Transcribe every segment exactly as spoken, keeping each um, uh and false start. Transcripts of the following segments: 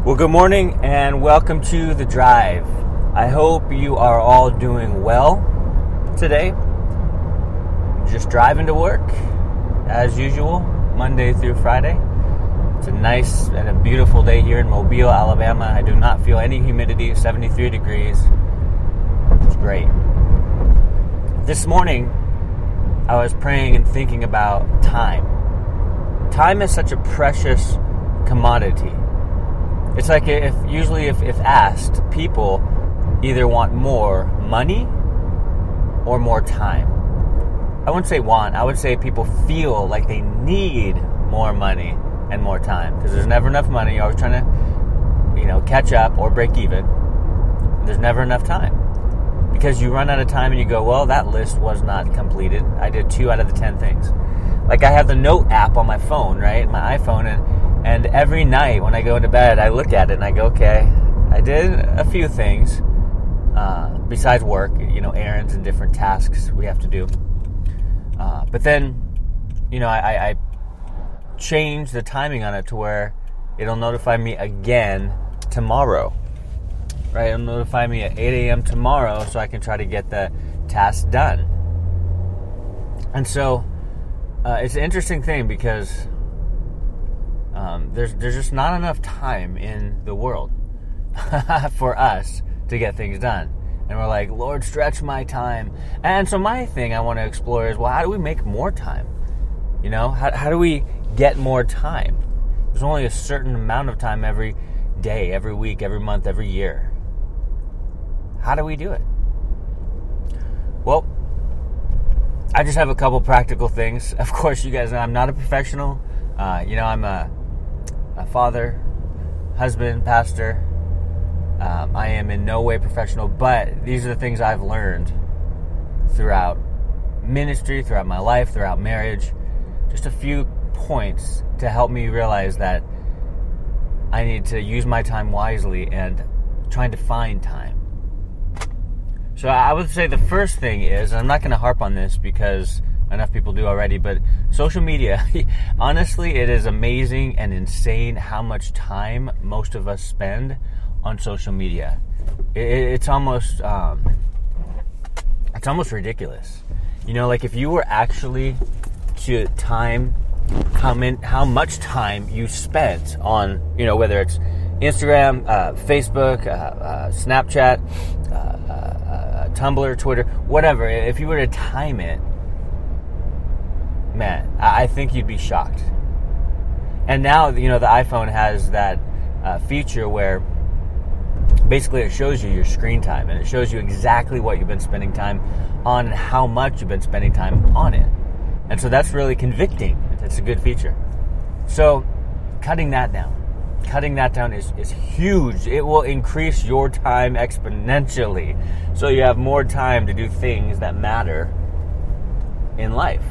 Well, good morning and welcome to The Drive. I hope you are all doing well today. Just driving to work, as usual, Monday through Friday. It's a nice and a beautiful day here in Mobile, Alabama. I do not feel any humidity, seventy-three degrees. It's great. This morning, I was praying and thinking about time. Time is such a precious commodity. It's like if usually if, if asked, people either want more money or more time. I wouldn't say want, I would say people feel like they need more money and more time because there's never enough money. You're always trying to, you know, catch up or break even. There's never enough time because you run out of time and you go, well, that list was not completed. I did two out of the ten things. Like I have the note app on my phone, right? My iPhone, and And every night when I go into bed, I look at it and I go, okay, I did a few things uh, besides work, you know, errands and different tasks we have to do. Uh, but then, you know, I, I change the timing on it to where it'll notify me again tomorrow, right? It'll notify me at eight a.m. tomorrow so I can try to get the task done. And so uh, it's an interesting thing because Um, there's there's just not enough time in the world for us to get things done. And we're like, Lord, stretch my time. And so my thing I want to explore is, well, how do we make more time? You know, how, how do we get more time? There's only a certain amount of time every day, every week, every month, every year. How do we do it? Well, I just have a couple practical things. Of course, you guys know I'm not a professional. Uh, you know, I'm a A father, husband, pastor. Um, I am in no way professional, but these are the things I've learned throughout ministry, throughout my life, throughout marriage. Just a few points to help me realize that I need to use my time wisely and trying to find time. So I would say the first thing is, and I'm not going to harp on this because enough people do already, but social media, honestly, it is amazing and insane how much time most of us spend on social media. It, it's almost, um, it's almost ridiculous. You know, like if you were actually to time how many, how much time you spent on, you know, whether it's Instagram, uh, Facebook, uh, uh, Snapchat, uh, uh, uh, Tumblr, Twitter, whatever. If you were to time it, man, I think you'd be shocked. And now, you know, the iPhone has that uh, feature where basically it shows you your screen time, and it shows you exactly what you've been spending time on and how much you've been spending time on it. And so that's really convicting. It's a good feature. So cutting that down, cutting that down is, is huge. It will increase your time exponentially. So you have more time to do things that matter in life.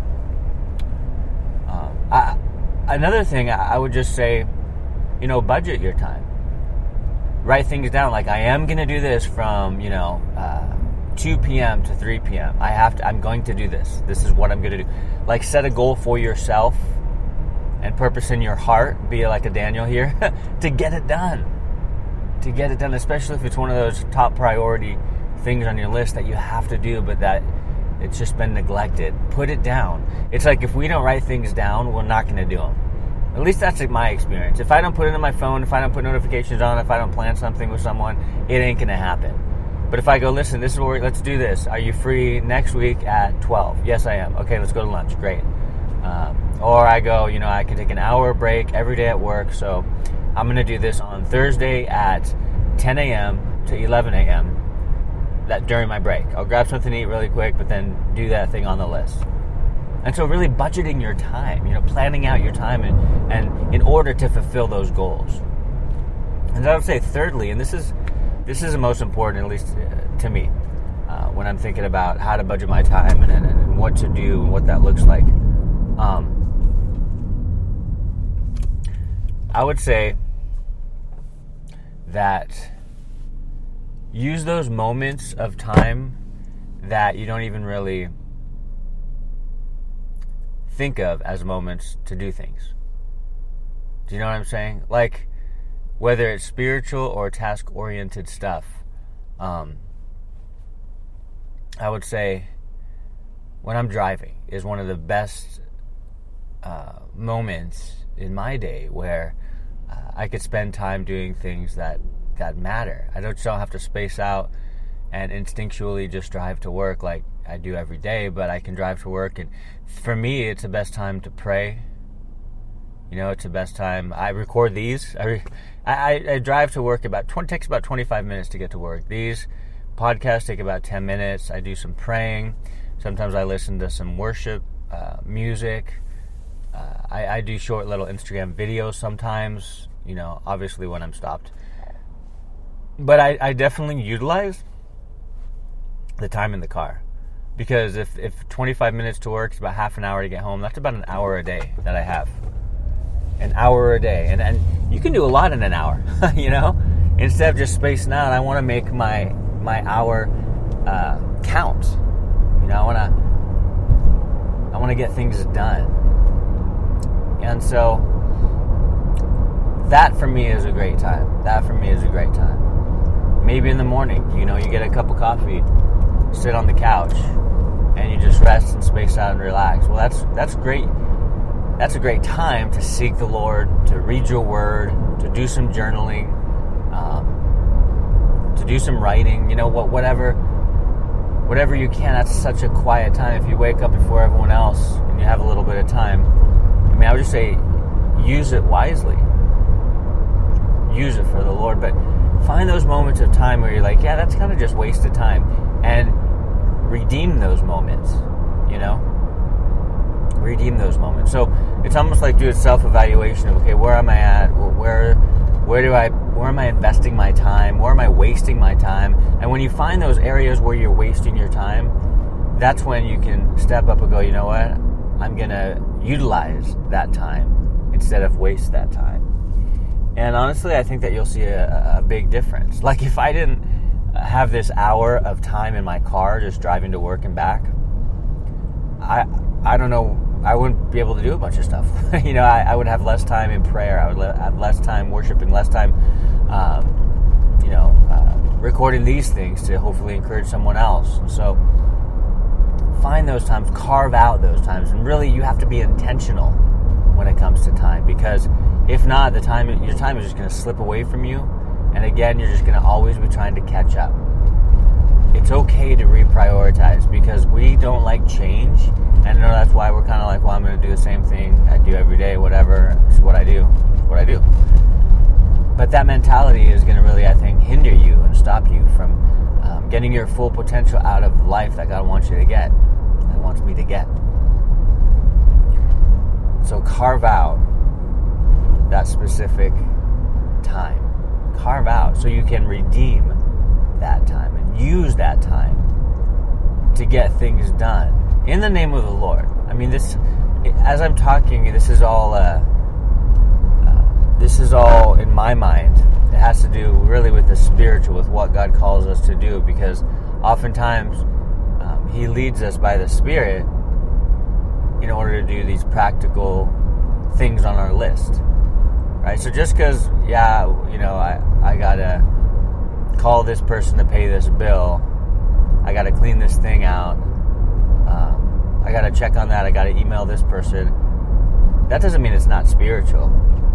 I, another thing, I would just say, you know, budget your time. Write things down. Like, I am going to do this from, you know, uh, two p.m. to three p.m. I have to, I'm going to do this. This is what I'm going to do. Like, set a goal for yourself and purpose in your heart, be like a Daniel here, to get it done. To get it done, especially if it's one of those top priority things on your list that you have to do, but that it's just been neglected. Put it down. It's like if we don't write things down, we're not going to do them. At least that's like my experience. If I don't put it in my phone, if I don't put notifications on, if I don't plan something with someone, it ain't going to happen. But if I go, listen, this is where, let's do this. Are you free next week at twelve? Yes, I am. Okay, let's go to lunch. Great. Um, or I go, you know, I can take an hour break every day at work. So I'm going to do this on Thursday at ten a.m. to eleven a.m. that during my break. I'll grab something to eat really quick, but then do that thing on the list. And so really budgeting your time, you know, planning out your time and, and in order to fulfill those goals. And I would say thirdly, and this is this is the most important, at least uh, to me, uh, when I'm thinking about how to budget my time and, and, and what to do and what that looks like. Um, I would say that use those moments of time that you don't even really think of as moments to do things. Do you know what I'm saying? Like, whether it's spiritual or task-oriented stuff. Um, I would say when I'm driving is one of the best uh, moments in my day where uh, I could spend time doing things that, that matter. I don't, don't have to space out and instinctually just drive to work like I do every day, but I can drive to work, and for me, it's the best time to pray. You know, it's the best time. I record these. I, re, I, I drive to work about twenty. Takes about twenty-five minutes to get to work. These podcasts take about ten minutes. I do some praying. Sometimes I listen to some worship uh, music. Uh, I, I do short little Instagram videos sometimes. You know, obviously when I'm stopped. But I, I definitely utilize the time in the car. Because if, if twenty-five minutes to work is about half an hour to get home, that's about an hour a day that I have. An hour a day. And, and you can do a lot in an hour, you know? Instead of just spacing out, I want to make my my hour uh, count. You know, I want to I want to get things done. And so that for me is a great time. That for me is a great time. Maybe in the morning, you know, you get a cup of coffee, sit on the couch, and you just rest and space out and relax. Well, that's that's great. That's a great time to seek the Lord, to read your word, to do some journaling, um, to do some writing. You know, what, whatever, whatever you can. That's such a quiet time. If you wake up before everyone else and you have a little bit of time, I mean, I would just say use it wisely. Use it for the Lord, but find those moments of time where you're like, yeah, that's kind of just wasted time, and redeem those moments, you know? Redeem those moments. So it's almost like do a self-evaluation of, okay, where am I at? Where where do I where am I investing my time? Where am I wasting my time? And when you find those areas where you're wasting your time, that's when you can step up and go, you know what? I'm going to utilize that time instead of waste that time. And honestly, I think that you'll see a, a big difference. Like if I didn't have this hour of time in my car just driving to work and back, I I don't know, I wouldn't be able to do a bunch of stuff. you know, I, I would have less time in prayer. I would le- have less time worshiping, less time, um, you know, uh, recording these things to hopefully encourage someone else. And so find those times, carve out those times, and really you have to be intentional when it comes to time, because if not, the time your time is just going to slip away from you, and again, you're just going to always be trying to catch up. It's okay to reprioritize, because we don't like change, and I know that's why we're kind of like, well, I'm going to do the same thing I do every day, whatever, it's what I do, it's what I do. But that mentality is going to really, I think, hinder you and stop you from um, getting your full potential out of life that God wants you to get, that wants me to get. So carve out that specific time. Carve out so you can redeem that time and use that time to get things done in the name of the Lord. I mean, this, as I'm talking, this is all, uh, uh, this is all in my mind. It has to do really with the spiritual, with what God calls us to do, because oftentimes um, He leads us by the Spirit in order to do these practical things on our list. Right, so just because, yeah, you know, I, I gotta call this person to pay this bill, I gotta clean this thing out, um, I gotta check on that, I gotta email this person, that doesn't mean it's not spiritual.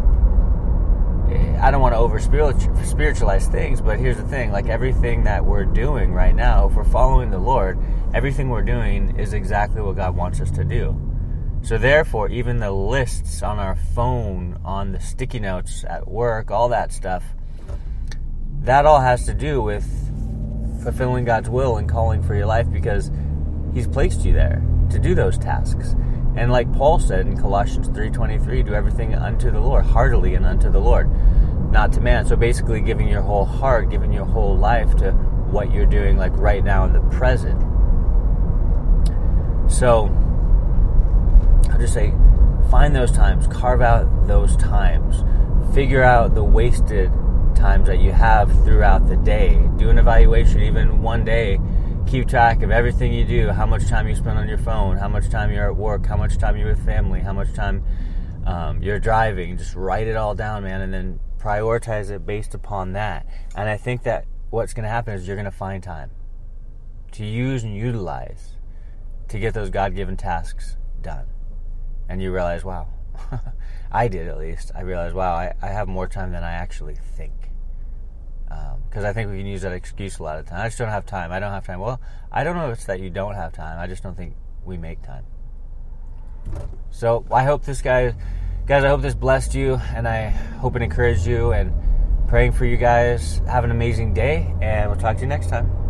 I don't want to over spiritualize things, but here's the thing, like everything that we're doing right now, if we're following the Lord, everything we're doing is exactly what God wants us to do. So therefore, even the lists on our phone, on the sticky notes at work, all that stuff, that all has to do with fulfilling God's will and calling for your life, because He's placed you there to do those tasks. And like Paul said in Colossians three twenty-three, do everything unto the Lord, heartily and unto the Lord, not to man. So basically giving your whole heart, giving your whole life to what you're doing like right now in the present. So I'll just say, find those times, carve out those times, figure out the wasted times that you have throughout the day. Do an evaluation, even one day. Keep track of everything you do, how much time you spend on your phone, how much time you're at work, how much time you're with family, how much time um, you're driving, just write it all down, man, and then prioritize it based upon that. And I think that what's going to happen is you're going to find time to use and utilize to get those God-given tasks done. And you realize, wow, I did at least. I realized, wow, I, I have more time than I actually think. Because um, I think we can use that excuse a lot of times. I just don't have time. I don't have time. Well, I don't know if it's that you don't have time. I just don't think we make time. So I hope this guy, guys, I hope this blessed you, and I hope it encouraged you, and praying for you guys. Have an amazing day, and we'll talk to you next time.